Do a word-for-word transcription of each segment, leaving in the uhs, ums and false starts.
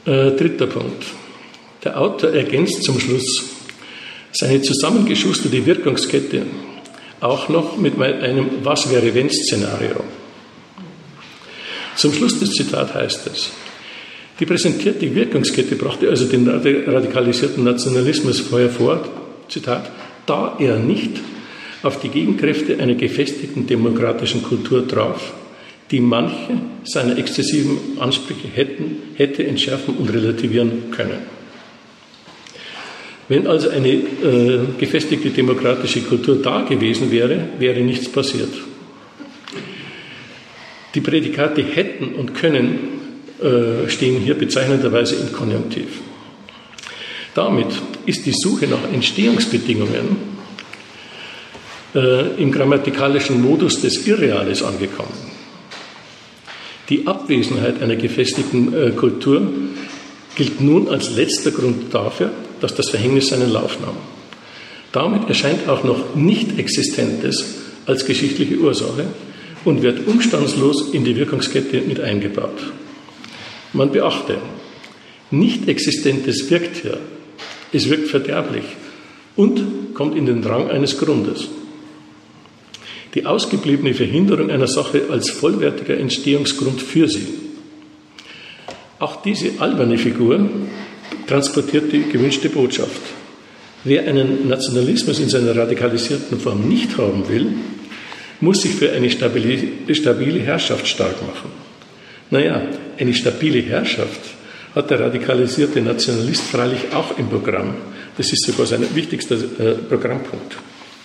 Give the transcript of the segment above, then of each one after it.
Äh, dritter Punkt. Der Autor ergänzt zum Schluss seine zusammengeschusterte Wirkungskette auch noch mit einem Was-wäre-wenn-Szenario. Zum Schluss des Zitats heißt es: Die präsentierte Wirkungskette brachte also den radikalisierten Nationalismus vorher vor, Zitat, da er nicht auf die Gegenkräfte einer gefestigten demokratischen Kultur traf, die manche seiner exzessiven Ansprüche hätten, hätte entschärfen und relativieren können. Wenn also eine äh, gefestigte demokratische Kultur da gewesen wäre, wäre nichts passiert. Die Prädikate hätten und können äh, stehen hier bezeichnenderweise im Konjunktiv. Damit ist die Suche nach Entstehungsbedingungen äh, im grammatikalischen Modus des Irreales angekommen. Die Abwesenheit einer gefestigten äh, Kultur gilt nun als letzter Grund dafür, dass das Verhängnis seinen Lauf nahm. Damit erscheint auch noch Nicht-Existentes als geschichtliche Ursache und wird umstandslos in die Wirkungskette mit eingebaut. Man beachte, Nicht-Existentes wirkt hier, es wirkt verderblich und kommt in den Rang eines Grundes. Die ausgebliebene Verhinderung einer Sache als vollwertiger Entstehungsgrund für sie. Auch diese alberne Figur transportiert die gewünschte Botschaft. Wer einen Nationalismus in seiner radikalisierten Form nicht haben will, muss sich für eine stabile, stabile Herrschaft stark machen. Naja, eine stabile Herrschaft hat der radikalisierte Nationalist freilich auch im Programm. Das ist sogar sein wichtigster äh, Programmpunkt.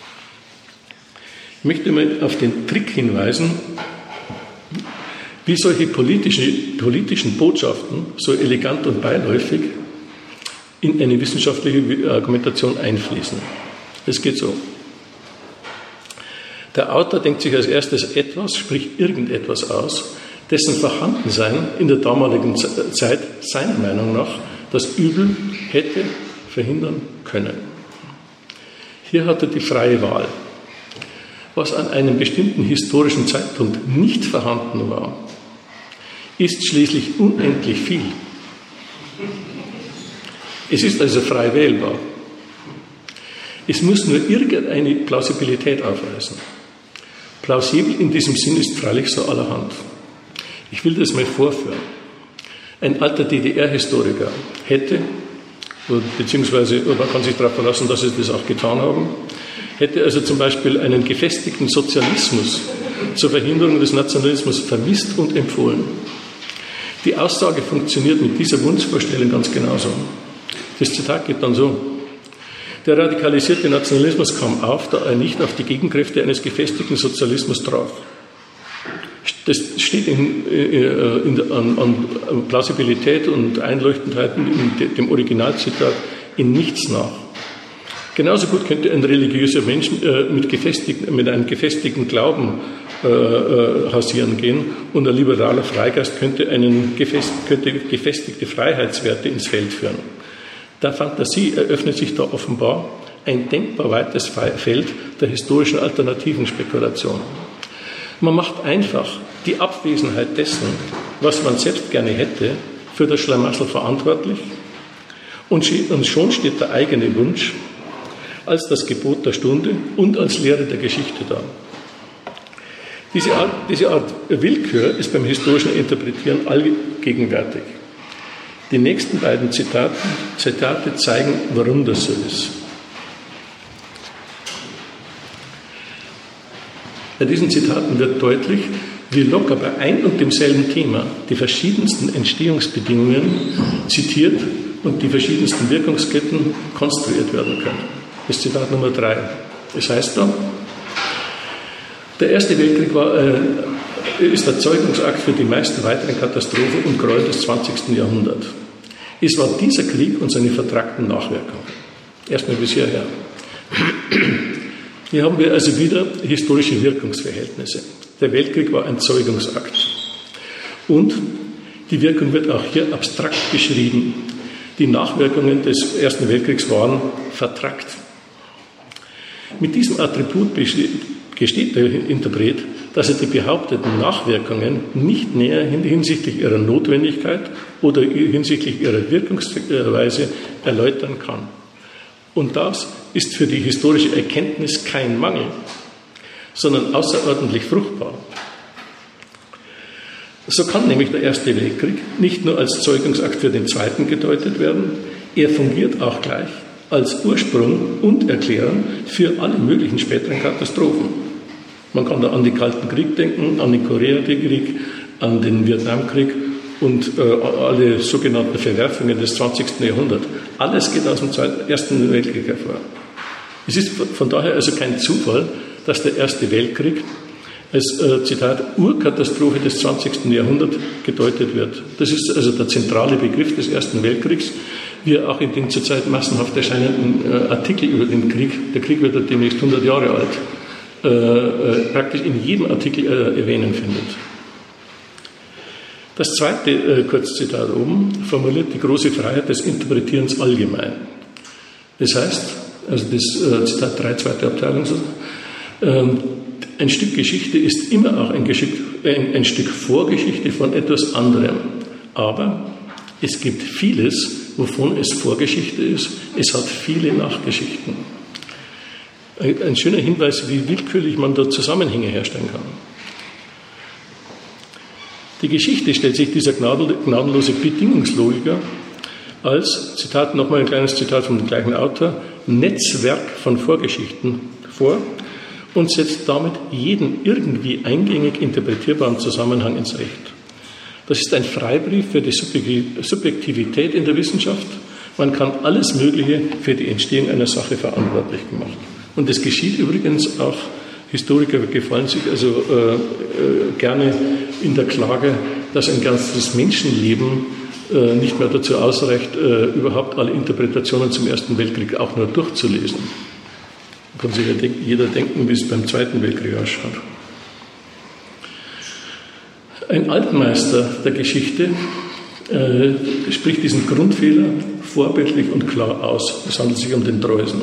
Ich möchte mal auf den Trick hinweisen, wie solche politische, politischen Botschaften so elegant und beiläufig in eine wissenschaftliche Argumentation einfließen. Es geht so. Der Autor denkt sich als erstes etwas, sprich irgendetwas aus, dessen Vorhandensein in der damaligen Zeit seiner Meinung nach das Übel hätte verhindern können. Hier hat er die freie Wahl. Was an einem bestimmten historischen Zeitpunkt nicht vorhanden war, ist schließlich unendlich viel. Es ist also frei wählbar. Es muss nur irgendeine Plausibilität aufweisen. Plausibel in diesem Sinn ist freilich so allerhand. Ich will das mal vorführen. Ein alter D D R-Historiker hätte, beziehungsweise man kann sich darauf verlassen, dass sie das auch getan haben, hätte also zum Beispiel einen gefestigten Sozialismus zur Verhinderung des Nationalismus vermisst und empfohlen. Die Aussage funktioniert mit dieser Wunschvorstellung ganz genauso. Das Zitat geht dann so: Der radikalisierte Nationalismus kam auf, da er nicht auf die Gegenkräfte eines gefestigten Sozialismus traf. Das steht in, in, an, an Plausibilität und Einleuchtendheit in dem Originalzitat in nichts nach. Genauso gut könnte ein religiöser Mensch äh, mit, gefestigten, mit einem gefestigten Glauben äh, äh, hausieren gehen und ein liberaler Freigeist könnte, einen gefest, könnte gefestigte Freiheitswerte ins Feld führen. Der Fantasie eröffnet sich da offenbar ein denkbar weites Feld der historischen alternativen Spekulation. Man macht einfach die Abwesenheit dessen, was man selbst gerne hätte, für das Schlamassel verantwortlich und schon steht der eigene Wunsch als das Gebot der Stunde und als Lehre der Geschichte da. Diese Art, diese Art Willkür ist beim historischen Interpretieren allgegenwärtig. Die nächsten beiden Zitate, Zitate zeigen, warum das so ist. Bei diesen Zitaten wird deutlich, wie locker bei ein und demselben Thema die verschiedensten Entstehungsbedingungen zitiert und die verschiedensten Wirkungsketten konstruiert werden können. Das Zitat Nummer drei. Das heißt da, der Erste Weltkrieg war, äh, ist der Zeugungsakt für die meisten weiteren Katastrophen und Gräuel des zwanzigsten Jahrhunderts. Es war dieser Krieg und seine vertragten Nachwirkungen. Erstmal bis hierher. Hier haben wir also wieder historische Wirkungsverhältnisse. Der Weltkrieg war ein Zeugungsakt. Und die Wirkung wird auch hier abstrakt beschrieben. Die Nachwirkungen des Ersten Weltkriegs waren vertrackt. Mit diesem Attribut gesteht der Interpret dass er die behaupteten Nachwirkungen nicht näher hinsichtlich ihrer Notwendigkeit oder hinsichtlich ihrer Wirkungsweise erläutern kann. Und das ist für die historische Erkenntnis kein Mangel, sondern außerordentlich fruchtbar. So kann nämlich der Erste Weltkrieg nicht nur als Zeugungsakt für den Zweiten gedeutet werden, er fungiert auch gleich als Ursprung und Erklärung für alle möglichen späteren Katastrophen. Man kann da an den Kalten Krieg denken, an den Koreakrieg, an den Vietnamkrieg und äh, alle sogenannten Verwerfungen des zwanzigsten Jahrhunderts. Alles geht aus dem Zweiten, Ersten Weltkrieg hervor. Es ist von daher also kein Zufall, dass der Erste Weltkrieg als, äh, Zitat, Urkatastrophe des zwanzigsten Jahrhunderts gedeutet wird. Das ist also der zentrale Begriff des Ersten Weltkriegs, wie er auch in den zurzeit massenhaft erscheinenden äh, Artikel über den Krieg, der Krieg wird ja demnächst hundert Jahre alt, äh, äh, praktisch in jedem Artikel äh, erwähnen findet. Das zweite äh, Kurzzitat oben formuliert die große Freiheit des Interpretierens allgemein. Das heißt, also das äh, Zitat drei, zweite Abteilung, so, ähm, ein Stück Geschichte ist immer auch ein, Geschick, ein, ein Stück Vorgeschichte von etwas anderem. Aber es gibt vieles, wovon es Vorgeschichte ist. Es hat viele Nachgeschichten. Ein, ein schöner Hinweis, wie willkürlich man da Zusammenhänge herstellen kann. Die Geschichte stellt sich dieser gnadenlose Bedingungslogiker als, Zitat, nochmal ein kleines Zitat vom gleichen Autor, Netzwerk von Vorgeschichten vor und setzt damit jeden irgendwie eingängig interpretierbaren Zusammenhang ins Recht. Das ist ein Freibrief für die Subjektivität in der Wissenschaft. Man kann alles Mögliche für die Entstehung einer Sache verantwortlich machen. Und das geschieht übrigens auch, Historiker gefallen sich also äh, äh, gerne in der Klage, dass ein ganzes Menschenleben äh, nicht mehr dazu ausreicht, äh, überhaupt alle Interpretationen zum Ersten Weltkrieg auch nur durchzulesen. Kann sich ja jeder denken, wie es beim Zweiten Weltkrieg ausschaut. Ein Altmeister der Geschichte äh, spricht diesen Grundfehler vorbildlich und klar aus. Es handelt sich um den Dreusen.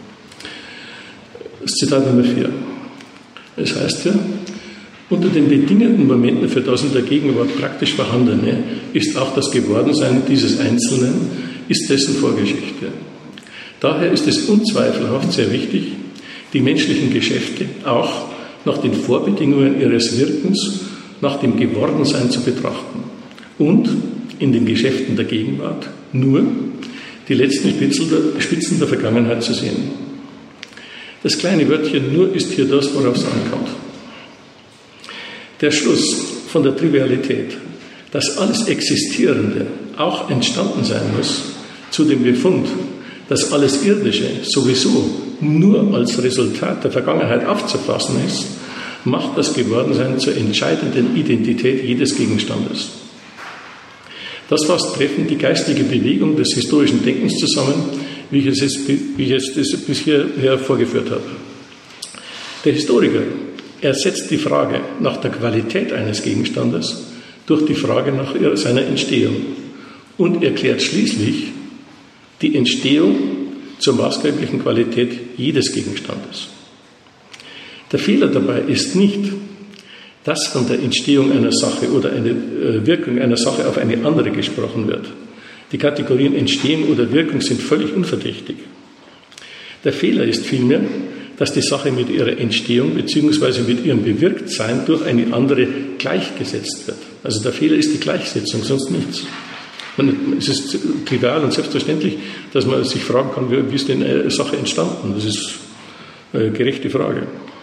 Das Zitat Nummer vier. Es heißt ja, unter den bedingenden Momenten für das in der Gegenwart praktisch Vorhandene ist auch das Gewordensein dieses Einzelnen, ist dessen Vorgeschichte. Daher ist es unzweifelhaft sehr wichtig, die menschlichen Geschäfte auch nach den Vorbedingungen ihres Wirkens, nach dem Gewordensein zu betrachten und in den Geschäften der Gegenwart nur die letzten Spitzen der Vergangenheit zu sehen. Das kleine Wörtchen nur ist hier das, worauf es ankommt. Der Schluss von der Trivialität, dass alles Existierende auch entstanden sein muss, zu dem Befund, dass alles Irdische sowieso nur als Resultat der Vergangenheit aufzufassen ist, macht das Gewordensein zur entscheidenden Identität jedes Gegenstandes. Das fasst treffend die geistige Bewegung des historischen Denkens zusammen, wie ich es, wie ich es bisher vorgeführt habe. Der Historiker ersetzt die Frage nach der Qualität eines Gegenstandes durch die Frage nach seiner Entstehung und erklärt schließlich die Entstehung zur maßgeblichen Qualität jedes Gegenstandes. Der Fehler dabei ist nicht, dass von der Entstehung einer Sache oder eine Wirkung einer Sache auf eine andere gesprochen wird. Die Kategorien Entstehung oder Wirkung sind völlig unverdächtig. Der Fehler ist vielmehr, dass die Sache mit ihrer Entstehung bzw. mit ihrem Bewirktsein durch eine andere gleichgesetzt wird. Also der Fehler ist die Gleichsetzung, sonst nichts. Man, es ist trivial und selbstverständlich, dass man sich fragen kann, wie, wie ist denn eine Sache entstanden? Das ist eine gerechte Frage.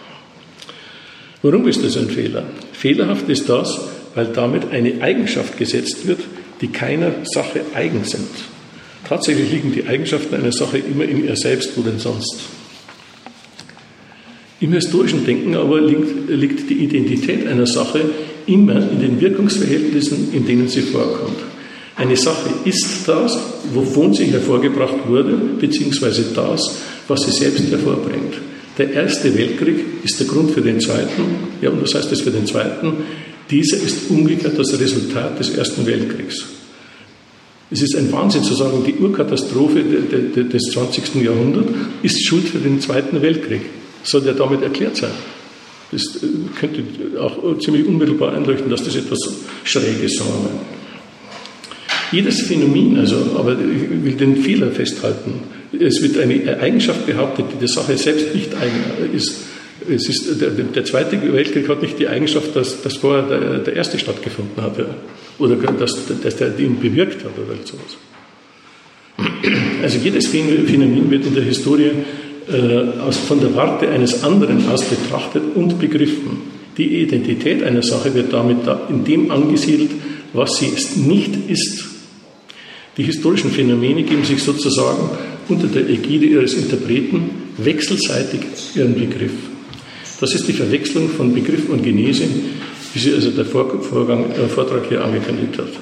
Warum ist das ein Fehler? Fehlerhaft ist das, weil damit eine Eigenschaft gesetzt wird, die keiner Sache eigen sind. Tatsächlich liegen die Eigenschaften einer Sache immer in ihr selbst, wo denn sonst. Im historischen Denken aber liegt, liegt die Identität einer Sache immer in den Wirkungsverhältnissen, in denen sie vorkommt. Eine Sache ist das, wovon sie hervorgebracht wurde, beziehungsweise das, was sie selbst hervorbringt. Der Erste Weltkrieg ist der Grund für den Zweiten. Ja, und was heißt das für den Zweiten? Dieser ist umgekehrt das Resultat des Ersten Weltkriegs. Es ist ein Wahnsinn zu sagen, die Urkatastrophe des zwanzigsten Jahrhunderts ist schuld für den Zweiten Weltkrieg. Soll der damit erklärt sein? Das könnte auch ziemlich unmittelbar einleuchten, dass das etwas Schräges sein soll. Jedes Phänomen, also, aber ich will den Fehler festhalten, es wird eine Eigenschaft behauptet, die der Sache selbst nicht eigen ist. Es ist der, der Zweite Weltkrieg hat nicht die Eigenschaft, dass, dass vorher der, der Erste stattgefunden hat, ja. Oder dass, dass der ihn bewirkt hat oder sowas. Also jedes Phänomen wird in der Historie äh, aus, von der Warte eines anderen aus betrachtet und begriffen. Die Identität einer Sache wird damit da in dem angesiedelt, was sie nicht ist. Die historischen Phänomene geben sich sozusagen unter der Ägide ihres Interpreten wechselseitig ihren Begriff. Das ist die Verwechslung von Begriff und Genese, wie sie also der Vorgang, äh, Vortrag hier angekündigt hat.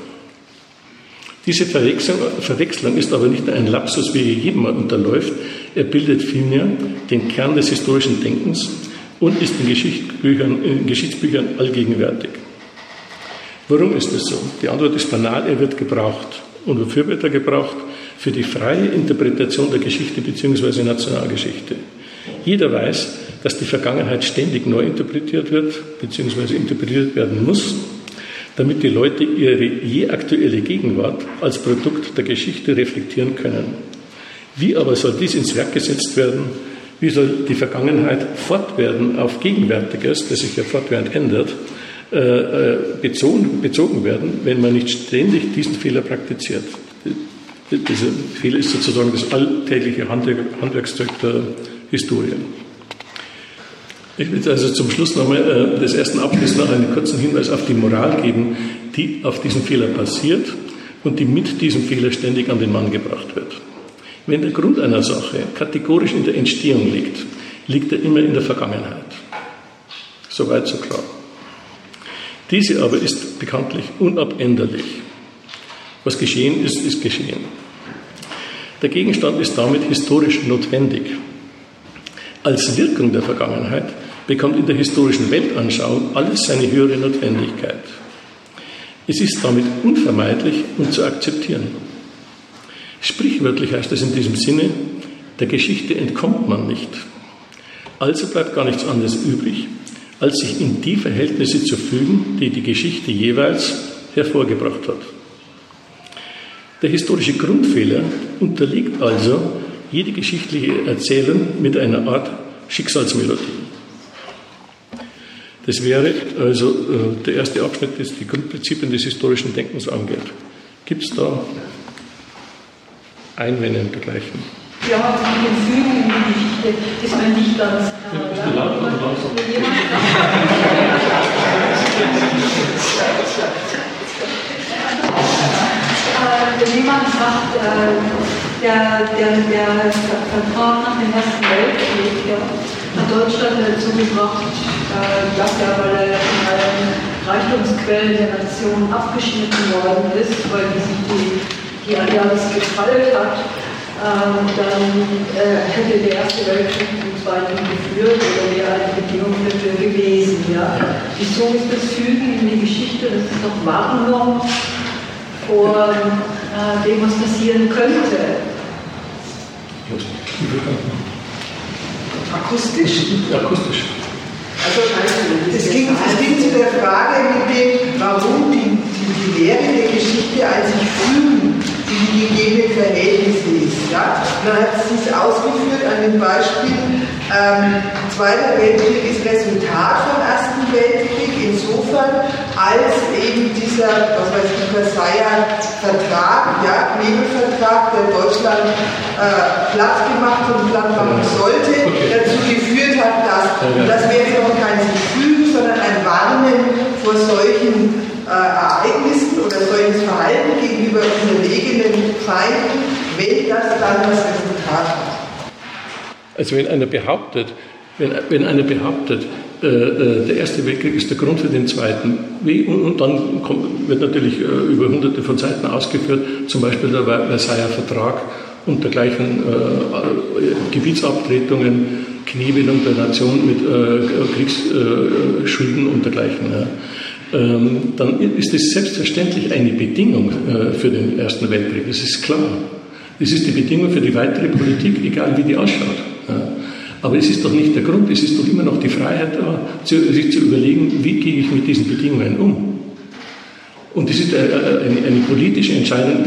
Diese Verwechslung, Verwechslung ist aber nicht nur ein Lapsus, wie jedem unterläuft, er bildet vielmehr den Kern des historischen Denkens und ist in Geschichtsbüchern, in Geschichtsbüchern allgegenwärtig. Warum ist das so? Die Antwort ist banal, er wird gebraucht. Und wofür wird er gebraucht? Für die freie Interpretation der Geschichte bzw. Nationalgeschichte. Jeder weiß, dass die Vergangenheit ständig neu interpretiert wird bzw. interpretiert werden muss, damit die Leute ihre je aktuelle Gegenwart als Produkt der Geschichte reflektieren können. Wie aber soll dies ins Werk gesetzt werden? Wie soll die Vergangenheit fortwährend auf Gegenwärtiges, das sich ja fortwährend ändert, bezogen, bezogen werden, wenn man nicht ständig diesen Fehler praktiziert? Dieser Fehler ist sozusagen das alltägliche Handwerkszeug der Historie. Ich will also zum Schluss nochmal des ersten Abschnitts noch einen kurzen Hinweis auf die Moral geben, die auf diesen Fehler passiert und die mit diesem Fehler ständig an den Mann gebracht wird. Wenn der Grund einer Sache kategorisch in der Entstehung liegt, liegt er immer in der Vergangenheit. Soweit so klar. Diese aber ist bekanntlich unabänderlich. Was geschehen ist, ist geschehen. Der Gegenstand ist damit historisch notwendig. Als Wirkung der Vergangenheit bekommt in der historischen Weltanschauung alles seine höhere Notwendigkeit. Es ist damit unvermeidlich und zu akzeptieren. Sprichwörtlich heißt es in diesem Sinne, der Geschichte entkommt man nicht. Also bleibt gar nichts anderes übrig, als sich in die Verhältnisse zu fügen, die die Geschichte jeweils hervorgebracht hat. Der historische Grundfehler unterliegt also jede geschichtliche Erzählung mit einer Art Schicksalsmelodie. Das wäre also äh, der erste Abschnitt, das die Grundprinzipien des historischen Denkens angeht. Gibt es da Einwände und dergleichen? Ja, die Fügung in die Geschichte ist mir nicht ganz klar. Bist du laut oder langsam? Wenn jemand sagt, äh, der, der, der Vertrag nach dem Ersten Weltkrieg ja, hat Deutschland dazu gebracht, äh, dass er, weil er von allen Reichtumsquellen der Nation abgeschnitten worden ist, weil sich die, die Allianz gefallen hat, äh, dann äh, hätte der Erste Weltkrieg zum Zweiten geführt oder wäre eine Bedingung dafür gewesen. Ja. Wieso ist das Fügen in die Geschichte? Das ist doch Warnung vor äh, dem, was passieren könnte. Akustisch? Akustisch. Also, es ging, es ging zu der Frage mit dem, warum die, die, die Lehre der Geschichte als sich fügen in die gegebenen Verhältnisse ist. Ja? Und dann hat sie es ausgeführt an dem Beispiel, ähm, Zweiter Weltkrieg ist Resultat vom Ersten Weltkrieg, insofern als eben dieser, was weiß ich, Versailler Vertrag, ja, Knebelvertrag, der Deutschland äh, platt gemacht und platt machen sollte, okay, dazu geführt hat, dass, und das wäre noch kein sich fügen, sondern ein Warnen vor solchen äh, Ereignissen oder solches Verhalten gegenüber unterlegenen Feinden, wenn das dann das Resultat hat. Also wenn einer behauptet, wenn, wenn einer behauptet, äh, äh, der Erste Weltkrieg ist der Grund für den Zweiten, wie, und, und dann kommt, wird natürlich äh, über hunderte von Seiten ausgeführt, zum Beispiel der Versailler Vertrag und dergleichen äh, Gebietsabtretungen, Knebelung der Nation mit äh, Kriegsschulden äh, und dergleichen. Ja. Ähm, dann ist es selbstverständlich eine Bedingung äh, für den Ersten Weltkrieg, das ist klar. Das ist die Bedingung für die weitere Politik, egal wie die ausschaut. Ja. Aber es ist doch nicht der Grund, es ist doch immer noch die Freiheit da, sich zu überlegen, wie gehe ich mit diesen Bedingungen um. Und das ist eine, eine politische Entscheidung,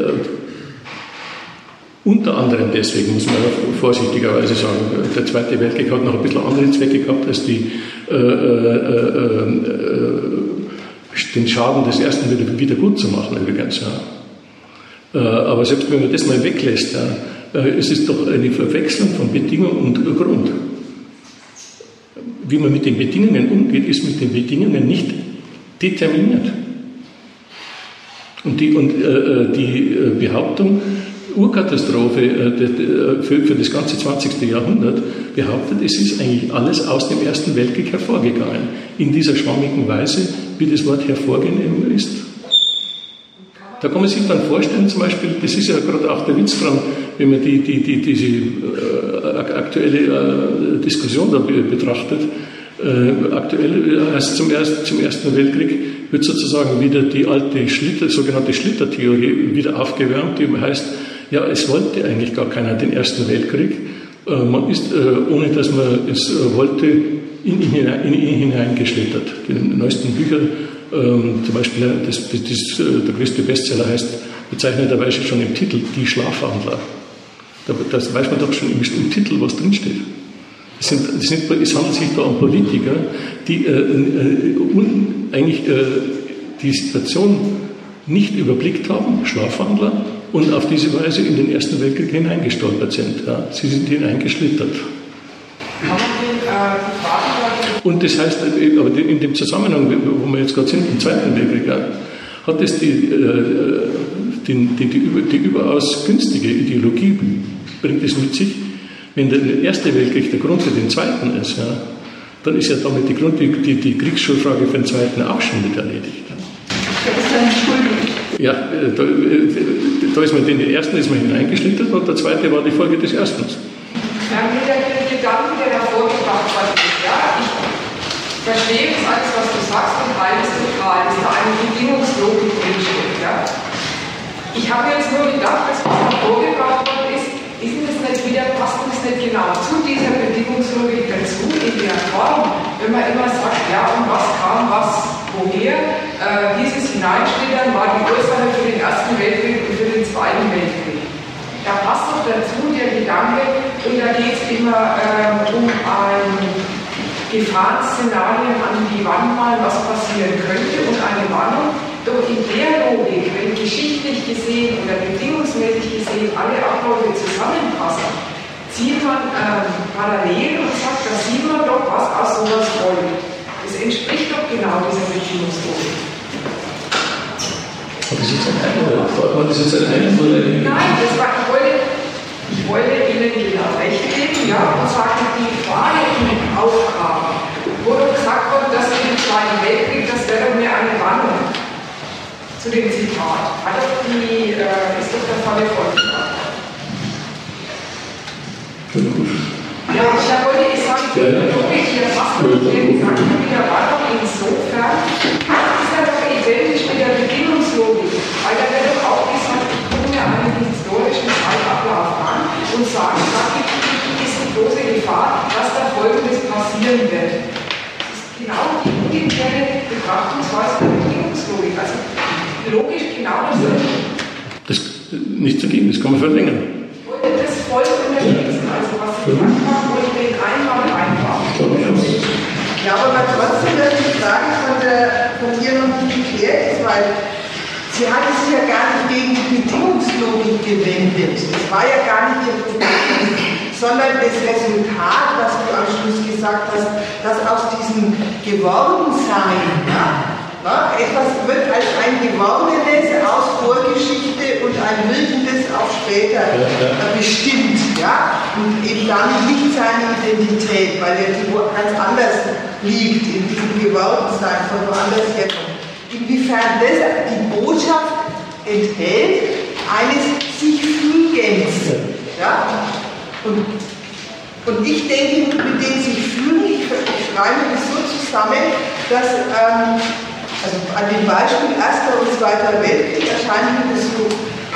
unter anderem deswegen, muss man vorsichtigerweise sagen, der Zweite Weltkrieg hat noch ein bisschen andere Zwecke gehabt, als die, äh, äh, äh, den Schaden des Ersten wieder, wieder gut zu machen übrigens. Ja. Äh, aber selbst wenn man das mal weglässt, ja, äh, es ist doch eine Verwechslung von Bedingung und Grund. Wie man mit den Bedingungen umgeht, ist mit den Bedingungen nicht determiniert. Und die, und, äh, die Behauptung, Urkatastrophe äh, für, für das ganze zwanzigste Jahrhundert, behauptet, es ist eigentlich alles aus dem Ersten Weltkrieg hervorgegangen. In dieser schwammigen Weise, wie das Wort hervorgehen ist. Da kann man sich dann vorstellen, zum Beispiel, das ist ja gerade auch der Witz dran, wenn man die, die, die, diese äh, aktuelle äh, Diskussion da betrachtet. Äh, aktuell heißt zum, erst, zum Ersten Weltkrieg wird sozusagen wieder die alte Schlitter, sogenannte Schlittertheorie wieder aufgewärmt, die heißt, ja, es wollte eigentlich gar keiner den Ersten Weltkrieg. Äh, man ist, äh, ohne dass man es äh, wollte, in ihn, hinein, in ihn hineingeschlittert. Die neuesten Bücher, ähm, zum Beispiel das, das, das, der größte Bestseller heißt bezeichnenderweise schon im Titel Die Schlafwandler. Da das weiß man doch schon im, im Titel, was drinsteht. Es, sind, es, sind, es handelt sich da um Politiker, die äh, äh, un, eigentlich äh, die Situation nicht überblickt haben, Schlafwandler, und auf diese Weise in den Ersten Weltkrieg hineingestolpert sind. Ja. Sie sind hineingeschlittert. Und das heißt, aber in dem Zusammenhang, wo wir jetzt gerade sind, im Zweiten Weltkrieg, ja, hat es die, äh, die, die, die, die überaus günstige Ideologie, bringt es mit sich, wenn der Erste Weltkrieg der Grund für den Zweiten ist, ja, dann ist ja damit die, Grund, die, die, die Kriegsschuldfrage für den Zweiten auch schon mit erledigt. Ja, da, da ist man in den Ersten ist man hineingeschlittert und der Zweite war die Folge des Ersten. Ja, der Gedanke, der da vorgebracht worden ist, ja, ich verstehe das alles, was du sagst, und alles total, dass da eine Bedingungslogik drinsteht, ja. Ich habe jetzt nur gedacht, dass was da vorgebracht worden ist, ist das nicht wieder, passt das nicht genau zu dieser Bedingungslogik dazu, in der Form, wenn man immer sagt, ja, und was kam, was, woher, äh, dieses Hineinschlittern war die Ursache für den Ersten Weltkrieg und für den Zweiten Weltkrieg. Da passt doch dazu der Gedanke, und da geht es immer äh, um ein Gefahrenszenarien an die Wand malen, was passieren könnte, und eine Warnung. Doch in der Logik, wenn geschichtlich gesehen oder bedingungsmäßig gesehen alle Abläufe zusammenpassen, zieht man äh, parallel und sagt, da sieht man doch, was aus sowas folgt. Das entspricht doch genau dieser Bedingungslogik. Aber das ist jetzt ein Einwurf. War das jetzt ein Einwurf? Nein, das war, ich wollte, ich wollte Ihnen genau recht geben, ja, und sagen, die vorherigen Aufgaben, wo doch gesagt wurde, dass wir den Zweiten Weltkrieg, das wäre doch mehr eine Warnung. Zu dem Zitat. Hat doch die, äh, ist doch der Fall fortgebracht. Ja, ich wollte ich sagen, die Logik hier fast mit dem Gedanken wieder Warnung insofern, ist ja doch identisch mit der Bedingungslogik. Weil da wird doch auch gesagt, ich gucke mir einen historischen Zeitablauf an und sage, da gibt es die große Gefahr, dass da Folgendes passieren wird. Das ist genau die umgekehrte Betrachtungsweise der Bedingungslogik. Also logisch genau dasselbe. Das nicht zu geben, das kann man verlängern. Ich wollte das voll unterstützen, also was Sie gesagt haben, wollte ich den einmal reinbauen. Ja, aber man trotzdem, dass die Frage von, der, von ihr noch nicht geklärt ist, weil sie hat es ja gar nicht gegen die Bedingungslogik gewendet. Das war ja gar nicht ihr Problem, sondern das Resultat, was du am Schluss gesagt hast, dass aus diesem Gewordensein, ja, ja, etwas wird als ein Gewordenes aus Vorgeschichte und ein Wirkendes auch später ja, ja. bestimmt, ja, und eben damit nicht seine Identität, weil er ganz anders liegt, in diesem Gewordensein, von woanders herkommt. Inwiefern das die Botschaft enthält, eines sich Fügens, ja, und, und ich denke, mit dem sich fühlen, ich, ich schreibe das so zusammen, dass ähm, also an dem Beispiel Erster und Zweiter Weltkrieg erscheint mir das so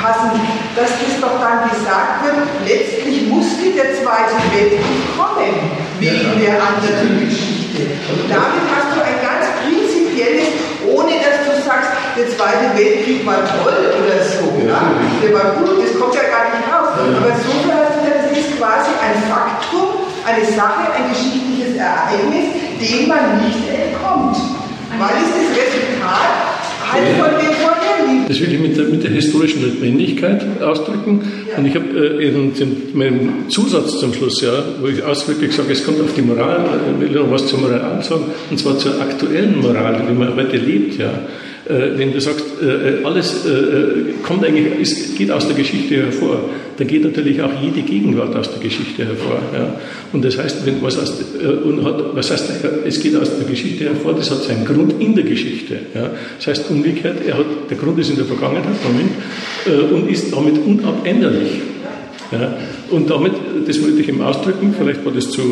passen, dass das doch dann gesagt wird, letztlich musste der Zweite Weltkrieg kommen, wegen der anderen Geschichte. Und damit hast du ein ganz prinzipielles, ohne dass du sagst, der Zweite Weltkrieg war toll oder so, ja? Der war gut, das kommt ja gar nicht raus. Aber insofern hast du, das ist quasi ein Faktum, eine Sache, ein geschichtliches Ereignis, dem man nicht entkommt. Weil es das Resultat halt von dem vorher liegt. Das will ich mit der, mit der historischen Notwendigkeit ausdrücken. Ja. Und ich habe äh, in, in meinem Zusatz zum Schluss, ja, wo ich ausdrücklich sage, es kommt auf die Moral, ich will noch was zur Moral sagen, und zwar zur aktuellen Moral, wie man heute lebt. Ja. Äh, wenn du sagst, äh, alles äh, kommt eigentlich, ist, geht aus der Geschichte hervor, dann geht natürlich auch jede Gegenwart aus der Geschichte hervor. Ja. Und das heißt, wenn was, aus, äh, und hat, was heißt, es geht aus der Geschichte hervor, das hat seinen Grund in der Geschichte. Ja. Das heißt umgekehrt, er hat, der Grund ist in der Vergangenheit, Moment, äh, und ist damit unabänderlich. Ja. Und damit, das wollte ich eben ausdrücken, vielleicht war das zu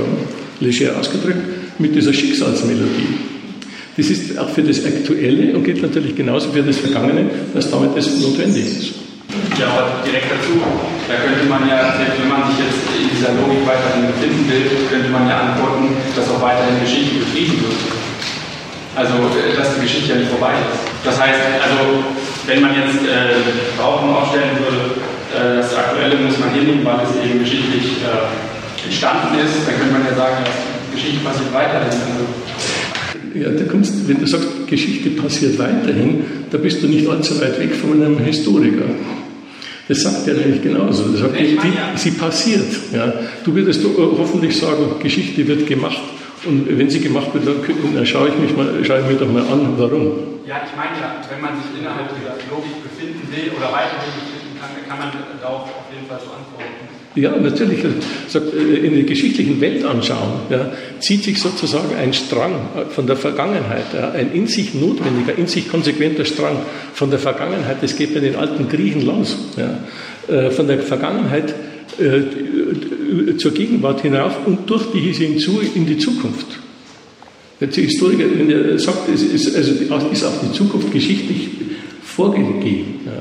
äh, leger ausgedrückt, mit dieser Schicksalsmelodie. Das ist auch für das Aktuelle und gilt natürlich genauso für das Vergangene, dass damit das notwendig ist. Ja, aber direkt dazu, da könnte man ja, selbst wenn man sich jetzt in dieser Logik weiterhin befinden will, könnte man ja antworten, dass auch weiterhin Geschichte betrieben wird. Also, dass die Geschichte ja nicht vorbei ist. Das heißt, also, wenn man jetzt äh, Behauptung aufstellen würde, äh, das Aktuelle muss man hinnehmen, weil es eben geschichtlich äh, entstanden ist, dann könnte man ja sagen, dass Geschichte passiert weiterhin. Also, ja, da kommst, wenn du sagst, Geschichte passiert weiterhin, da bist du nicht allzu weit weg von einem Historiker. Das sagt er nämlich genauso. Das sagt, die, die, sie passiert. Ja. Du würdest hoffentlich sagen, Geschichte wird gemacht. Und wenn sie gemacht wird, dann, dann schaue ich, mich mal, schaue ich mir doch mal an, warum. Ja, ich meine ja, wenn man sich innerhalb dieser Logik befinden will oder weiterhin befinden kann, dann kann man darauf auf jeden Fall so antworten. Ja, natürlich. Sagt, in der geschichtlichen Weltanschauung ja, zieht sich sozusagen ein Strang von der Vergangenheit, ja, ein in sich notwendiger, in sich konsequenter Strang von der Vergangenheit, das geht bei den alten Griechen los, ja, von der Vergangenheit äh, zur Gegenwart hinauf und durch die hinzu in die Zukunft. Der Historiker, wenn er sagt, es ist, also ist auch die Zukunft geschichtlich vorgegeben. Ja.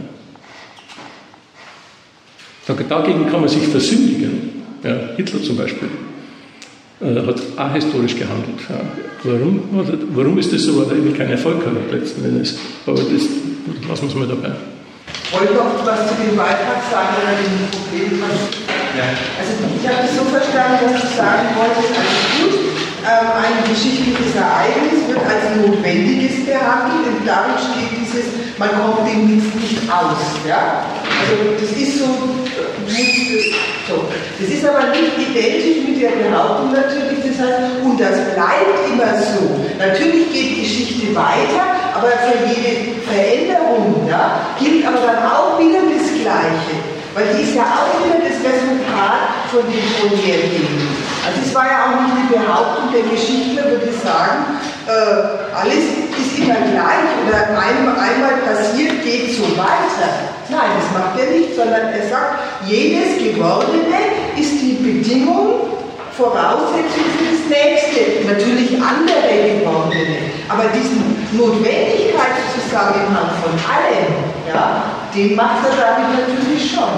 Dagegen kann man sich versündigen. Ja, Hitler zum Beispiel äh, hat ahistorisch gehandelt. Ja. Warum, warum ist das so? Weil er eben keinen Erfolg hat letzten Endes. Aber das lassen wir es mal dabei. Ich wollte noch was zu dem Beitrag sagen oder dem Problem. Ja. Also ich habe es so verstanden, dass du sagen wolltest, also gut, ähm, ein geschichtliches Ereignis wird als Notwendiges behandelt und darin steht dieses, man kommt dem nicht aus. Ja? Also das ist so, so, das ist aber nicht identisch mit der Behauptung natürlich, das heißt, und das bleibt immer so. Natürlich geht Geschichte weiter, aber für jede Veränderung ja, gilt aber dann auch wieder das Gleiche. Weil die ist ja auch wieder das Resultat von dem vorhergehenden. Also es war ja auch nicht die Behauptung der Geschichtler, würde ich sagen, äh, alles ist immer gleich oder einmal, einmal passiert, geht so weiter. Nein, das macht er nicht, sondern er sagt, jedes Gewordene ist die Bedingung, Voraussetzung für das Nächste, natürlich andere Gewordene. Aber diesen Notwendigkeitszusammenhang von allem, ja, den macht er damit natürlich schon.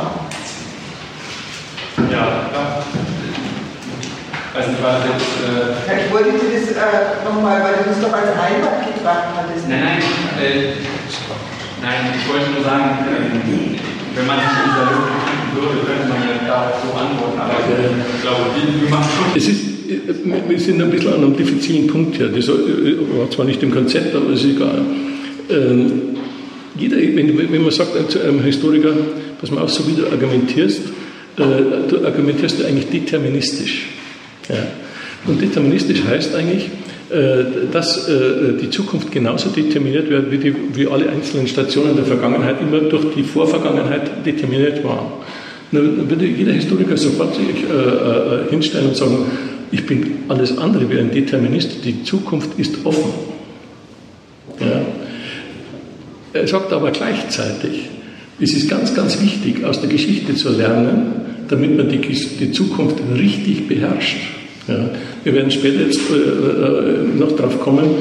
Ja, ja. Also ich war jetzt... Äh ja, ich wollte dir das äh, nochmal, weil du das doch als Einwand gebracht hattest. Nein, nein, äh, nein, ich wollte nur sagen, äh, wenn man sich in dieser Logik befinden würde, könnte man ja darauf so antworten, aber ich glaube, wie macht es ist, wir sind ein bisschen an einem diffizilen Punkt hier. Das war zwar nicht im Konzept, aber es ist egal. Ähm, jeder, wenn, wenn man sagt zu einem Historiker, pass mal auf, so wie du argumentierst, äh, du argumentierst du eigentlich deterministisch. Ja. Und deterministisch heißt eigentlich, äh, dass äh, die Zukunft genauso determiniert wird, wie, die, wie alle einzelnen Stationen der Vergangenheit immer durch die Vorvergangenheit determiniert waren. Dann würde jeder Historiker sofort sich äh, äh, hinstellen und sagen, ich bin alles andere wie ein Determinist, die Zukunft ist offen. Ja. Er sagt aber gleichzeitig, es ist ganz, ganz wichtig, aus der Geschichte zu lernen, damit man die, die Zukunft richtig beherrscht. Ja. Wir werden später jetzt äh, noch darauf kommen,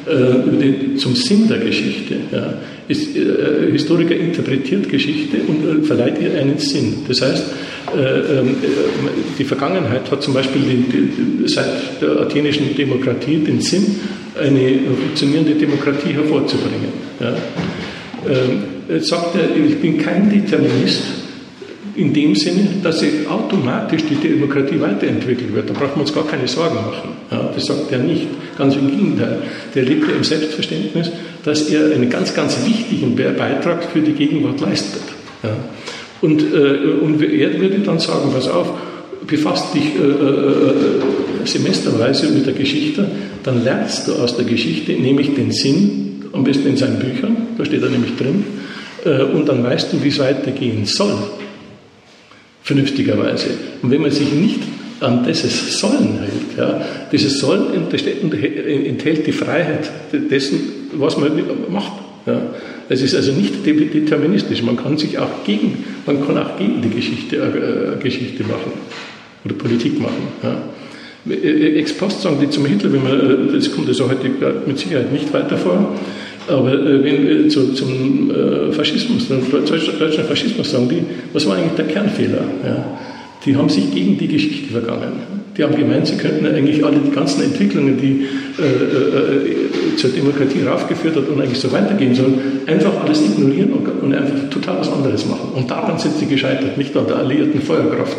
äh, zum Sinn der Geschichte. Ja. Ist, äh, Historiker interpretiert Geschichte und äh, verleiht ihr einen Sinn. Das heißt, äh, äh, die Vergangenheit hat zum Beispiel die, die, seit der athenischen Demokratie den Sinn, eine funktionierende Demokratie hervorzubringen. Ja. Äh, jetzt sagt er, ich bin kein Determinist, in dem Sinne, dass sie automatisch die Demokratie weiterentwickelt wird. Da braucht man uns gar keine Sorgen machen. Ja, das sagt er nicht. Ganz im Gegenteil. Der lebt ja im Selbstverständnis, dass er einen ganz, ganz wichtigen Beitrag für die Gegenwart leistet. Ja. Und, äh, und er würde dann sagen, pass auf, befasst dich äh, äh, semesterweise mit der Geschichte, dann lernst du aus der Geschichte nämlich den Sinn, am besten in seinen Büchern, da steht er nämlich drin, äh, und dann weißt du, wie es weitergehen soll. Vernünftigerweise. Und wenn man sich nicht an dieses Sollen hält, ja, dieses Sollen enthält die Freiheit dessen, was man macht. Ja. Es ist also nicht deterministisch. Man kann sich auch gegen, man kann auch gegen die Geschichte, äh, Geschichte machen oder Politik machen. Ja. Ex post sagen die zum Hitler, wenn man, das kommt also heute mit Sicherheit nicht weiter vor, aber äh, wenn, äh, zu, zum äh, Faschismus, zum deutschen Faschismus sagen die, was war eigentlich der Kernfehler? Ja? Die haben sich gegen die Geschichte vergangen. Die haben gemeint, sie könnten eigentlich alle die ganzen Entwicklungen, die äh, äh, zur Demokratie raufgeführt hat und eigentlich so weitergehen sollen, einfach alles ignorieren und, und einfach total was anderes machen. Und daran sind sie gescheitert, nicht an der alliierten Feuerkraft.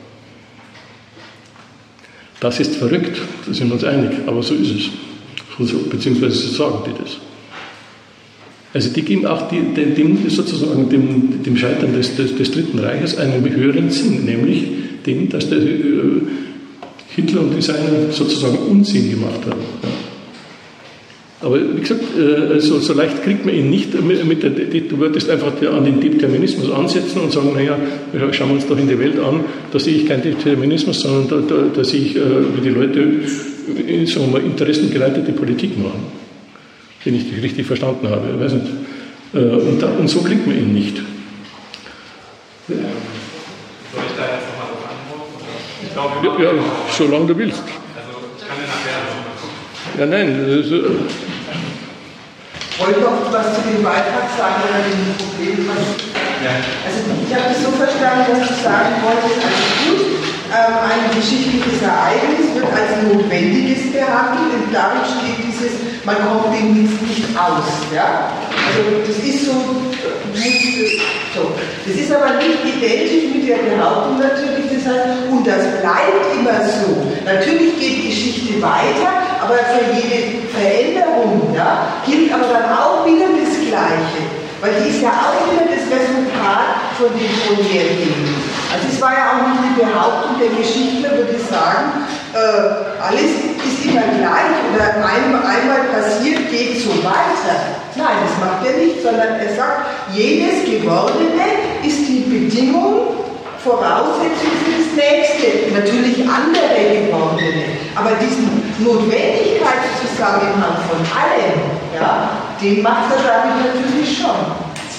Das ist verrückt, da sind wir uns einig, aber so ist es. Also, beziehungsweise so sagen die das. Also die geben auch die, dem, sozusagen dem, dem Scheitern des, des, des Dritten Reiches einen höheren Sinn, nämlich dem, dass der äh, Hitler und seine sozusagen Unsinn gemacht haben. Ja. Aber wie gesagt, äh, so, so leicht kriegt man ihn nicht mit, mit der, du würdest einfach an den Determinismus ansetzen und sagen, naja, schauen wir uns doch in die Welt an, da sehe ich keinen Determinismus, sondern da, da, da sehe ich, äh, wie die Leute äh, sagen wir mal, interessengeleitete Politik machen. Den ich dich richtig verstanden habe. Ich weiß nicht. Und, da, und so kriegt man ihn nicht. Soll ich da jetzt nochmal drauf antworten? Ich glaube, ja, ja, solange du willst. Also, ich kann dir nachher nochmal gucken. Ja, nein. Das, äh ich wollte noch was zu dem Beitrag sagen, oder dem Problem. Ja. Also, ich habe das so verstanden, dass du sagen wolltest, also gut, ähm, ein geschichtliches Ereignis wird als Notwendiges behandelt und darin steht dieses, man kommt dem nicht aus. Ja? Also das ist so, so, das ist aber nicht identisch mit der Behauptung natürlich, das heißt, und das bleibt immer so. Natürlich geht Geschichte weiter, aber für jede Veränderung, ja, gilt aber dann auch wieder das Gleiche. Weil die ist ja auch wieder das Resultat von dem Vorhergehen. Also es war ja auch nicht die Behauptung der Geschichtler, würde ich sagen, äh, alles ist immer gleich oder einmal, einmal passiert, geht so weiter. Nein, das macht er nicht, sondern er sagt, jedes Gewordene ist die Bedingung, Voraussetzung für das Nächste. Natürlich andere Gewordene. Aber diesen Notwendigkeitszusammenhang von allem, ja, den macht er damit natürlich schon.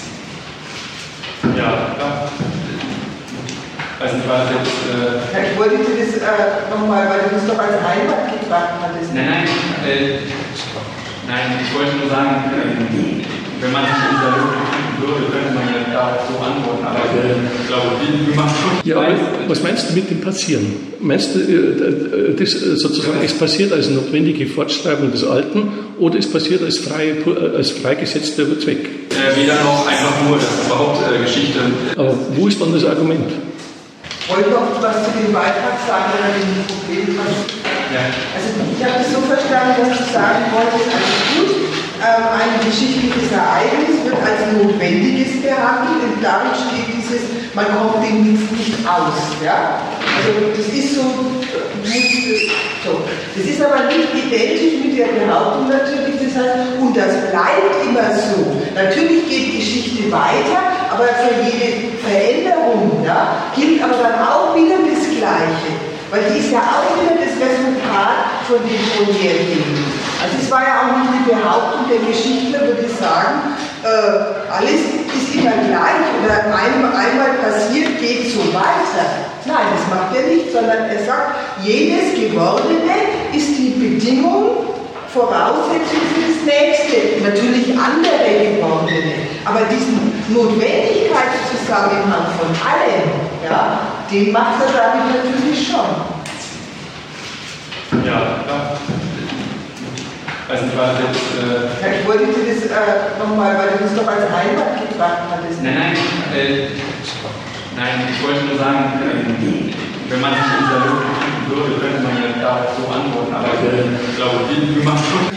Ja, klar. Also ich war jetzt... Äh ja, ich wollte dir das äh, nochmal, weil du das doch als Einwand gebracht hattest. Nein, nein, äh, nein, ich wollte nur sagen, äh, wenn man sich in dieser Logik finden würde, könnte man ja darauf so antworten, aber äh, ich glaube, wie, wie machst du ja, aber was meinst du mit dem Passieren? Meinst du, äh, das sozusagen, es passiert als notwendige Fortschreibung des Alten oder es passiert als, frei, als freigesetzter Zweck? Äh, weder noch, einfach nur, das ist überhaupt äh, Geschichte. Aber wo ist dann das Argument? Ich wollte noch was zu dem Beitrag sagen, oder dem Problem. Ja. Also ich habe das so verstanden, dass du sagen wolltest, also gut, ähm, ein geschichtliches Ereignis wird als Notwendiges behandelt und darin steht dieses, man kommt dem nicht aus. Ja? Also das ist so, so, das ist aber nicht identisch mit der Behauptung natürlich, das heißt, und das bleibt immer so. Natürlich geht Geschichte weiter, aber für jede Veränderung, ja, gilt aber dann auch wieder das Gleiche. Weil die ist ja auch wieder das Resultat von dem Vorhergehen. Also es war ja auch nicht die Behauptung der Geschichtler, würde ich sagen, äh, alles ist immer gleich oder einmal, einmal passiert, geht so weiter. Nein, das macht er nicht, sondern er sagt, jedes Gewordene ist die Bedingung, Voraussetzung für das nächste, natürlich andere gewordene, aber diesen Notwendigkeitszusammenhang von allem, ja, den macht er damit natürlich schon. Ja, klar. Also ich war jetzt... Äh ja, ich wollte dir das äh, nochmal, weil du das doch als Einwand gebracht hattest. Nein, nein, äh, nein, ich wollte nur sagen, äh, wenn man sich in dieser Logik finden würde, könnte man ja darauf so antworten, aber ich äh, glaube, wie du machst schon.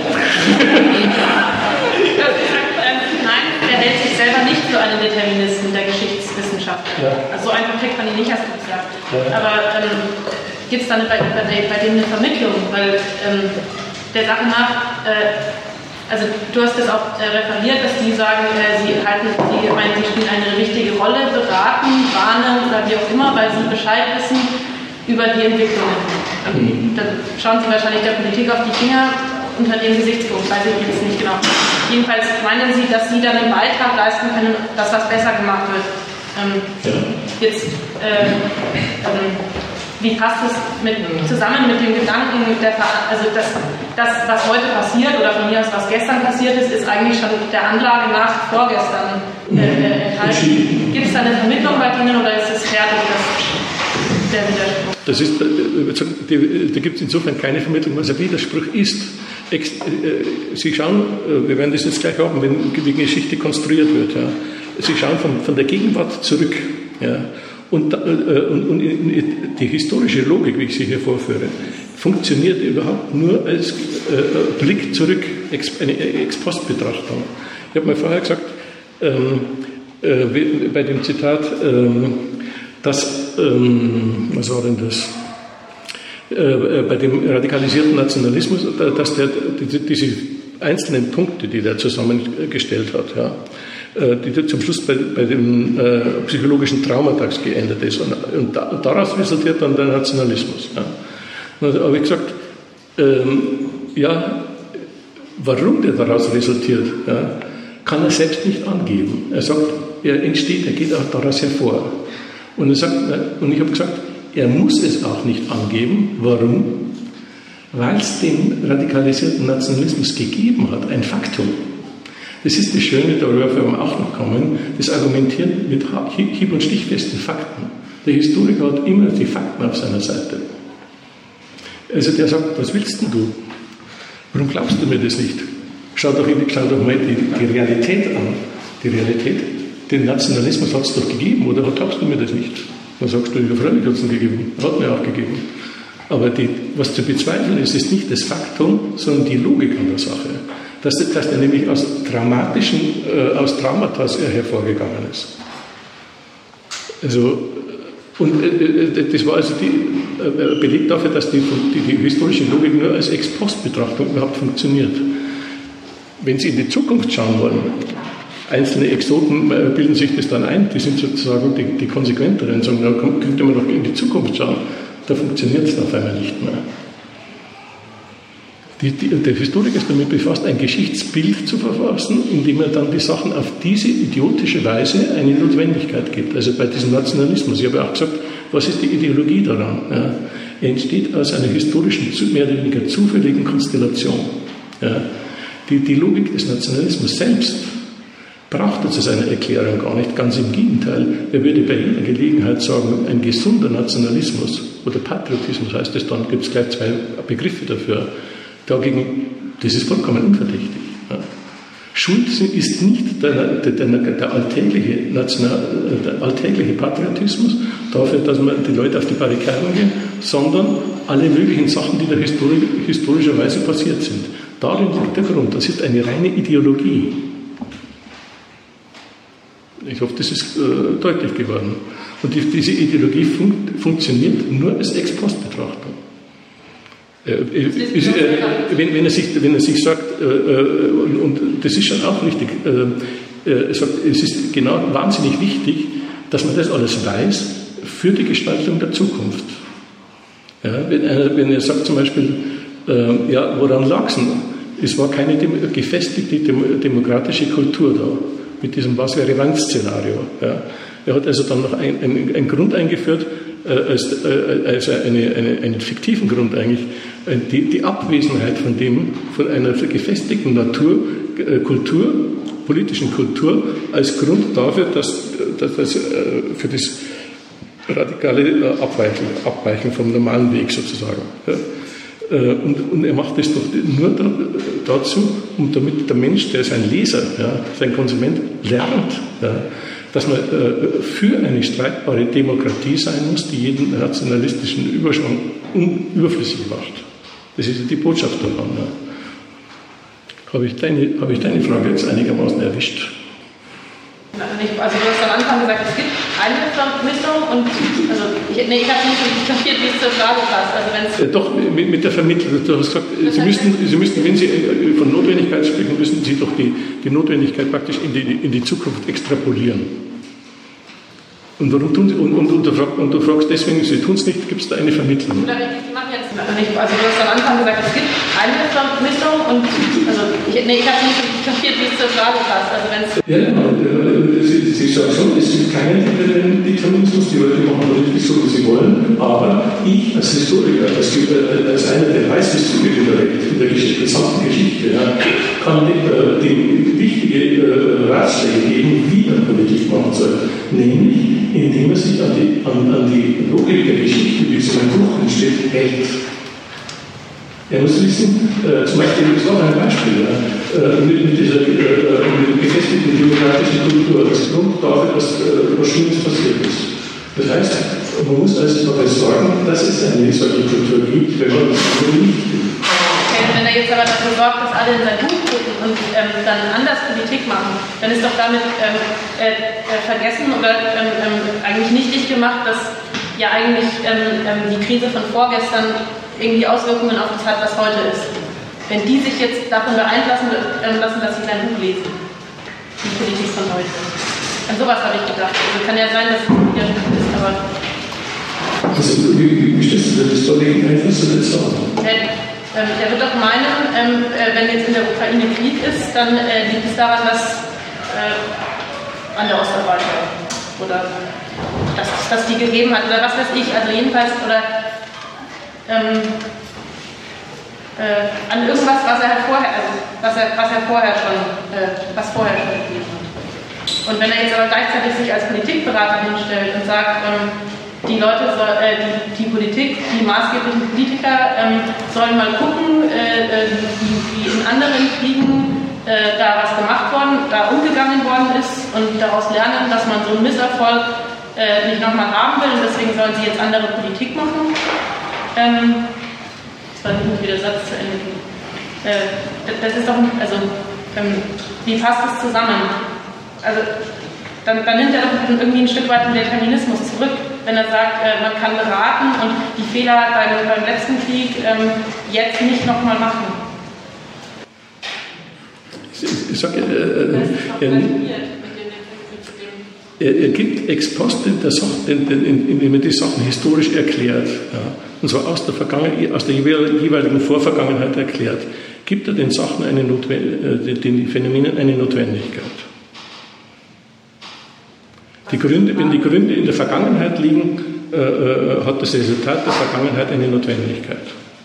Nein, er hält sich selber nicht für einen Deterministen der Geschichtswissenschaft. Ja. Also so einfach kriegt man ihn nicht als gesagt. Ja. Aber ähm, gibt es dann bei, bei, bei dem eine Vermittlung? Weil ähm, der Sache nach, äh, also du hast das auch äh, referiert, dass die sagen, äh, sie halten, sie meinen, sie spielen eine wichtige Rolle, beraten, warnen oder wie auch immer, weil sie Bescheid wissen über die Entwicklungen. Ähm, dann schauen sie wahrscheinlich der Politik auf die Finger unter dem Gesichtspunkt, weiß ich jetzt nicht genau. Jedenfalls meinen sie, dass sie dann einen Beitrag leisten können, dass was besser gemacht wird. Ähm, ja. Jetzt, äh, ähm, wie passt das mit, zusammen mit dem Gedanken, mit der, also das, das, was heute passiert oder von mir aus, was gestern passiert ist, ist eigentlich schon der Anlage nach vorgestern äh, enthalten. Gibt es da eine Vermittlung bei Ihnen oder ist es fertig, das, der Widerspruch? Das ist, da gibt es insofern keine Vermittlung, was ein Widerspruch ist. Sie schauen, wir werden das jetzt gleich haben, wenn die Geschichte konstruiert wird. Ja. Sie schauen von, von der Gegenwart zurück. Ja. Und, und, und die historische Logik, wie ich sie hier vorführe, funktioniert überhaupt nur als äh, Blick zurück, eine Ex-Post-Betrachtung. Ich habe mal vorher gesagt, ähm, äh, bei dem Zitat, ähm, dass, ähm, was war denn das? Äh, bei dem radikalisierten Nationalismus, dass der die, diese einzelnen Punkte, die der zusammengestellt hat, ja, die zum Schluss bei, bei dem äh, psychologischen Traumatax geendet ist. Und, und da, daraus resultiert dann der Nationalismus. Ja. Und da habe ich gesagt, ähm, ja, warum der daraus resultiert, ja, kann er selbst nicht angeben. Er sagt, er entsteht, er geht auch daraus hervor. Und, er sagt, und ich habe gesagt, er muss es auch nicht angeben. Warum? Weil es den radikalisierten Nationalismus gegeben hat, ein Faktum. Das ist das Schöne, darüber werden wir auch noch kommen, das Argumentieren mit hieb- und stichfesten Fakten. Der Historiker hat immer die Fakten auf seiner Seite. Also der sagt, was willst denn du? Warum glaubst du mir das nicht? Schau doch, schau doch mal die, die Realität an. Die Realität, den Nationalismus hat es doch gegeben, oder glaubst du mir das nicht? Dann sagst du, ja, freilich hat es ihn gegeben, hat mir auch gegeben. Aber die, was zu bezweifeln ist, ist nicht das Faktum, sondern die Logik an der Sache. Dass, dass er nämlich aus dramatischen, äh, aus Traumata hervorgegangen ist. Also, und äh, das war also die, äh, Beleg dafür, dass die, die, die historische Logik nur als Ex-Post-Betrachtung überhaupt funktioniert. Wenn Sie in die Zukunft schauen wollen, einzelne Exoten äh, bilden sich das dann ein, die sind sozusagen die, die konsequenteren, sagen, da könnte man doch in die Zukunft schauen, da funktioniert es auf einmal nicht mehr. Die, die, der Historiker ist damit befasst, ein Geschichtsbild zu verfassen, indem er dann die Sachen auf diese idiotische Weise eine Notwendigkeit gibt. Also bei diesem Nationalismus. Ich habe auch gesagt, was ist die Ideologie daran? Ja, er entsteht aus einer historischen, mehr oder weniger zufälligen Konstellation. Ja, die, die Logik des Nationalismus selbst braucht er zu seiner Erklärung gar nicht, ganz im Gegenteil. Er würde bei jeder Gelegenheit sagen, ein gesunder Nationalismus oder Patriotismus heißt es dann, gibt es gleich zwei Begriffe dafür. Dagegen, das ist vollkommen unverdächtig. Ja. Schuld ist nicht der, der, der, der, alltägliche National, der alltägliche Patriotismus dafür, dass man die Leute auf die Barrikaden gehen, sondern alle möglichen Sachen, die da historisch, historischerweise passiert sind. Darin liegt der Grund. Das ist eine reine Ideologie. Ich hoffe, das ist äh, deutlich geworden. Und die, diese Ideologie fun funktioniert nur als Ex-Post-Betrachtung. Äh, ist, äh, wenn, wenn, er sich, wenn er sich sagt, äh, und, und das ist schon auch richtig, äh, er sagt, es ist genau wahnsinnig wichtig, dass man das alles weiß für die Gestaltung der Zukunft. Ja, wenn, er, wenn er sagt zum Beispiel, äh, ja, woran lag es denn? Es war keine dem, gefestigte dem, demokratische Kultur da, mit diesem Was-wäre-wenn-Szenario. Ja. Er hat also dann noch einen ein Grund eingeführt, äh, als, äh, als eine, eine, einen fiktiven Grund eigentlich, äh, die, die Abwesenheit von dem, von einer gefestigten Natur, äh, Kultur, politischen Kultur als Grund dafür, dass, dass, dass äh, für das radikale äh, Abweichen, Abweichen vom normalen Weg sozusagen. Ja. Und, und er macht das doch nur da, dazu, um damit der Mensch, der sein Leser, ja, sein Konsument, lernt, ja, dass man äh, für eine streitbare Demokratie sein muss, die jeden nationalistischen Überschwang un, überflüssig macht. Das ist ja die Botschaft davon. Ja. Habe ich deine, habe ich deine Frage jetzt einigermaßen erwischt? Also du hast am Anfang gesagt, es gibt eine Vermittlung und also ich, nee, ich habe nicht kapiert, wie es zur Frage passt. Also wenn's äh, doch, mit, mit der Vermittlung. Du hast gesagt, Sie müssten, Sie müssten, wenn Sie von Notwendigkeit sprechen, müssen Sie doch die, die Notwendigkeit praktisch in die, in die Zukunft extrapolieren. Und warum tun Sie, und, und, und, du, fragst, und du fragst deswegen, Sie tun es nicht, gibt es da eine Vermittlung? Oder ich mache jetzt, also du hast am Anfang gesagt, es gibt eine Vermittlung und also ich, nee, ich habe nicht kapiert, wie es zur Frage passt. Also wenn's ja, genau. Sie, Sie sagen schon, es gibt keinen Determinismus, die Leute machen politisch so, wie sie wollen, aber ich als Historiker, als, als einer, der weiß, wie es zugeht in der, in der Geschichte, gesamten Geschichte, ja, kann dem, dem wichtige äh, Ratschläge geben, wie man Politik machen soll. Nämlich, indem er sich an die, an, an die Logik der Geschichte, die zu einem Buch entsteht, hält. Er muss wissen, äh, zum Beispiel, das war ein Beispiel, äh, mit, mit dieser äh, mit gefestigten demokratischen Kultur, als Grund dafür, dass äh, was Schlimmes passiert ist. Das heißt, man muss also dafür sorgen, dass es eine solche Kultur gibt, wenn man das nicht will. Okay, wenn er jetzt aber dafür sorgt, dass alle in sein Buch gucken und ähm, dann anders Politik machen, dann ist doch damit ähm, äh, vergessen oder ähm, ähm, eigentlich nichtig gemacht, dass ja eigentlich ähm, ähm, die Krise von vorgestern irgendwie Auswirkungen auf das hat, was heute ist. Wenn die sich jetzt davon beeinflussen lassen, dass sie sein Buch lesen, die Politik von heute. An sowas habe ich gedacht. Also kann ja sein, dass es wieder ist, aber... Also, wie, wie stellst du das so gegen Einfluss zu jetzt sagen? Der, ähm, der wird doch meinen, ähm, äh, wenn jetzt in der Ukraine Krieg ist, dann äh, liegt es daran, dass äh, an der Osterweiche oder dass es die gegeben hat oder was weiß ich. Also jedenfalls, oder Ähm, äh, an irgendwas, was er halt vorher, also was er, was er vorher schon, äh, was vorher schon gegeben hat. Und wenn er jetzt aber gleichzeitig sich als Politikberater hinstellt und sagt, ähm, die Leute, soll, äh, die, die Politik, die maßgeblichen Politiker ähm, sollen mal gucken, äh, wie, wie in anderen Kriegen äh, da was gemacht worden, da umgegangen worden ist und daraus lernen, dass man so einen Misserfolg äh, nicht nochmal haben will und deswegen sollen sie jetzt andere Politik machen. Ähm, das war nicht wieder der Satz zu Ende ging. Äh, das ist doch, also, ähm, wie passt das zusammen? Also, dann, dann nimmt er doch irgendwie ein Stück weit den Determinismus zurück, wenn er sagt, äh, man kann beraten und die Fehler beim, beim letzten Krieg ähm, jetzt nicht nochmal machen. Ich, ich sage, äh, äh, Er, er gibt ex post, indem er die Sachen historisch erklärt, ja, und zwar aus der, Vergangen, aus der jeweiligen Vorvergangenheit erklärt, gibt er den Sachen eine Notwendigkeit, den Phänomenen eine Notwendigkeit. Die Gründe, wenn die Gründe in der Vergangenheit liegen, äh, hat das Resultat der Vergangenheit eine Notwendigkeit.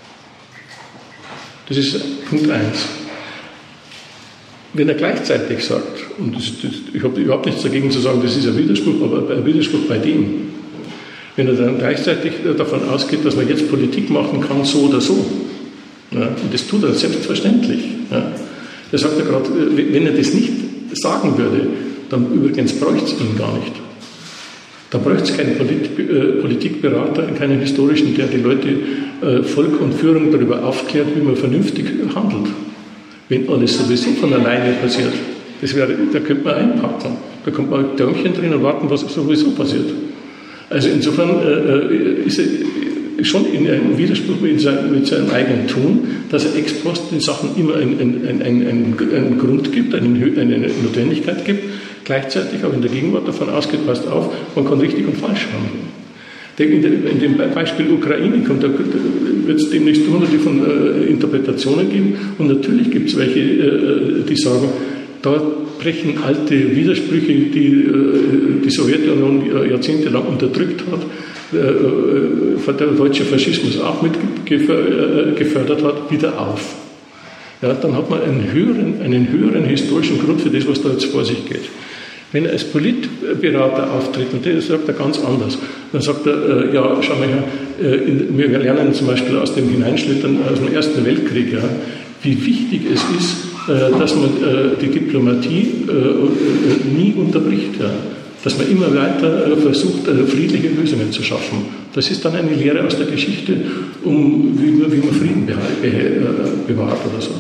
Das ist Punkt eins. Wenn er gleichzeitig sagt, und das, das, ich habe überhaupt nichts dagegen zu sagen, das ist ein Widerspruch, aber ein Widerspruch bei dem, wenn er dann gleichzeitig davon ausgeht, dass man jetzt Politik machen kann, so oder so, ja, und das tut er selbstverständlich. Ja. Er sagt ja gerade, wenn er das nicht sagen würde, dann übrigens bräuchte es ihn gar nicht. Da bräuchte es keinen Polit, äh, Politikberater, keinen historischen, der die Leute, äh, Volk und Führung darüber aufklärt, wie man vernünftig handelt. Wenn alles sowieso von alleine passiert, das wäre, da könnte man einpacken. Da kommt man ein Däumchen drin und warten, was sowieso passiert. Also insofern äh, ist er schon in einem Widerspruch mit seinem, mit seinem eigenen Tun, dass er ex post den Sachen immer einen, einen, einen, einen, einen Grund gibt, eine, eine Notwendigkeit gibt, gleichzeitig aber in der Gegenwart davon ausgeht, passt auf, man kann richtig und falsch handeln. In dem Beispiel Ukraine kommt, da wird es demnächst hunderte von äh, Interpretationen geben und natürlich gibt es welche, äh, die sagen, da brechen alte Widersprüche, die äh, die Sowjetunion jahrzehntelang unterdrückt hat, der deutsche Faschismus auch mit gefördert hat, wieder auf. Ja, dann hat man einen höheren, einen höheren historischen Grund für das, was da jetzt vor sich geht. Wenn er als Politberater auftritt, und das sagt er ganz anders, dann sagt er, äh, ja, schau mal her, äh, in, wir lernen zum Beispiel aus dem Hineinschlittern aus dem Ersten Weltkrieg, ja, wie wichtig es ist, äh, dass man äh, die Diplomatie äh, nie unterbricht, ja, dass man immer weiter äh, versucht, äh, friedliche Lösungen zu schaffen. Das ist dann eine Lehre aus der Geschichte, um wie man, wie man Frieden beha- äh, bewahrt oder so.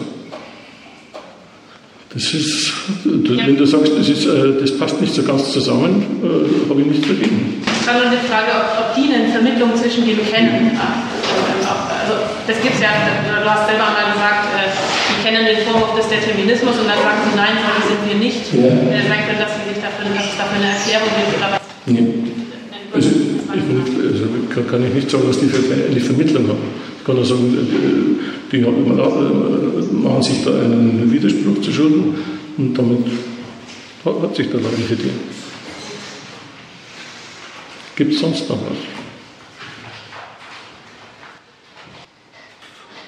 Das ist, wenn du sagst, das, ist, das passt nicht so ganz zusammen, äh, habe ich nichts dagegen. Es war nur eine Frage, ob, ob die eine Vermittlung zwischen dem Kennen haben. Also, das gibt es ja, du hast selber mal gesagt, äh, die kennen den Vorwurf des Determinismus und dann sagen sie, nein, so sind wir nicht. Ja. Äh, sagen können, dass, sie sich dafür, dass es dafür eine Erklärung gibt oder was. Nee. Also, ich, also kann, kann ich nicht sagen, was die für eine Vermittlung haben. Ich kann nur sagen, die, die haben, machen sich da einen Widerspruch zu Schulden und damit hat, hat sich der Laden verdient. Gibt es sonst noch was?